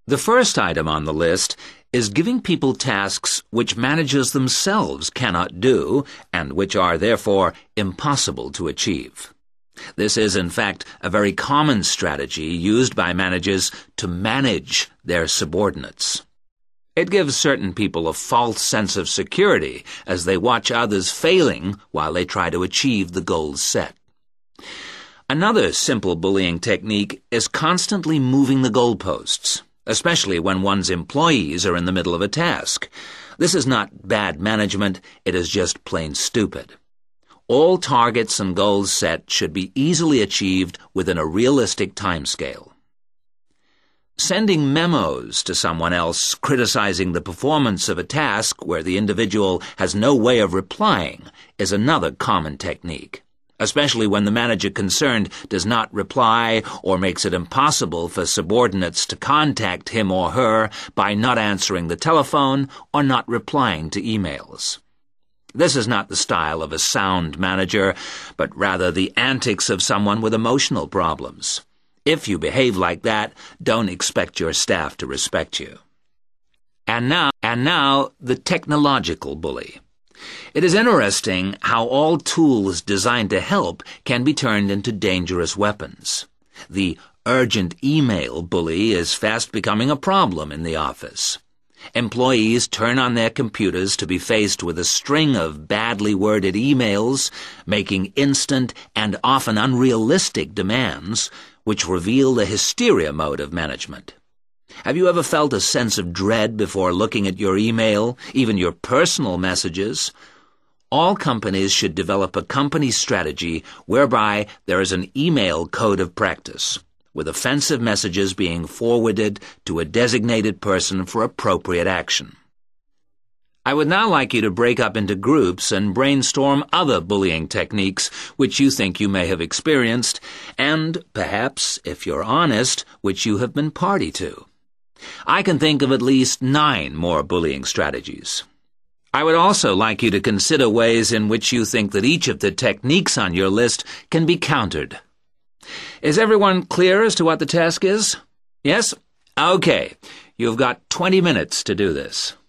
The first item on the list is giving people tasks which managers themselves cannot do and which are therefore impossible to achieve. This is, in fact, a very common strategy used by managers to manage their subordinates. It gives certain people a false sense of security as they watch others failing while they try to achieve the goals set. Another simple bullying technique is constantly moving the goalposts, especially when one's employees are in the middle of a task. This is not bad management, it is just plain stupid. All targets and goals set should be easily achieved within a realistic timescale. Sending memos to someone else criticizing the performance of a task where the individual has no way of replying is another common technique, especially when the manager concerned does not reply or makes it impossible for subordinates to contact him or her by not answering the telephone or not replying to emails. This is not the style of a sound manager, but rather the antics of someone with emotional problems. If you behave like that, don't expect your staff to respect you. And now, the technological bully. It is interesting how all tools designed to help can be turned into dangerous weapons. The urgent email bully is fast becoming a problem in the office. Employees turn on their computers to be faced with a string of badly worded emails, making instant and often unrealistic demands, which reveal the hysteria mode of management. Have you ever felt a sense of dread before looking at your email, even your personal messages? All companies should develop a company strategy whereby there is an email code of practice, with offensive messages being forwarded to a designated person for appropriate action. I would now like you to break up into groups and brainstorm other bullying techniques which you think you may have experienced, and perhaps, if you're honest, which you have been party to. I can think of at least 9 more bullying strategies. I would also like you to consider ways in which you think that each of the techniques on your list can be countered. Is everyone clear as to what the task is? Yes? Okay. You've got 20 minutes to do this.